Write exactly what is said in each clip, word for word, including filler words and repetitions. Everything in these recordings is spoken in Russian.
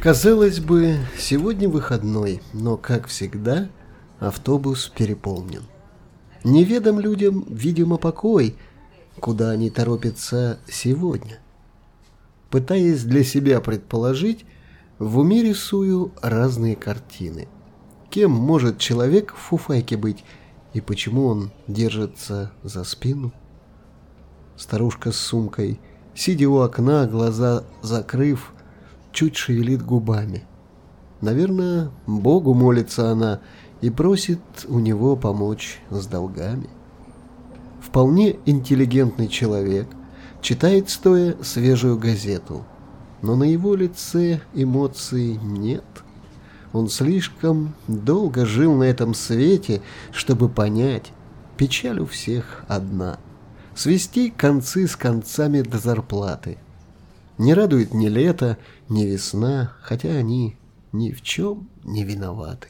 Казалось бы, сегодня выходной, но, как всегда, автобус переполнен. Неведом людям, видимо, покой, куда они торопятся сегодня. Пытаясь для себя предположить, в уме рисую разные картины. Кем может человек в фуфайке быть, и почему он держится за спину? Старушка с сумкой, сидя у окна, глаза закрыв, чуть шевелит губами. Наверное, Богу молится она и просит у него помочь с долгами. Вполне интеллигентный человек читает стоя свежую газету, но на его лице эмоций нет. Он слишком долго жил на этом свете, чтобы понять, печаль у всех одна — свести концы с концами до зарплаты. Не радует ни лето, ни весна, хотя они ни в чем не виноваты.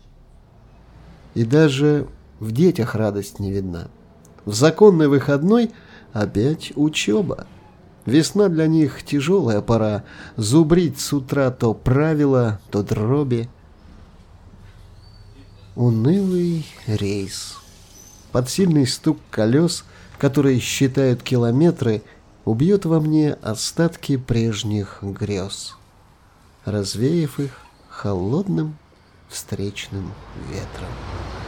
И даже в детях радость не видна. В законный выходной опять учеба. Весна для них тяжелая пора, зубрить с утра то правила, то дроби. Унылый рейс. Под сильный стук колес, которые считают километры, убьет во мне остатки прежних грез, развеяв их холодным встречным ветром.